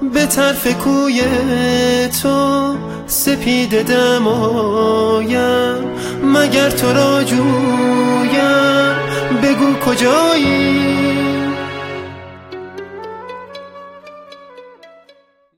به طرف کوی تو سپید دمایم، مگر تو را جویم بگو کجایی.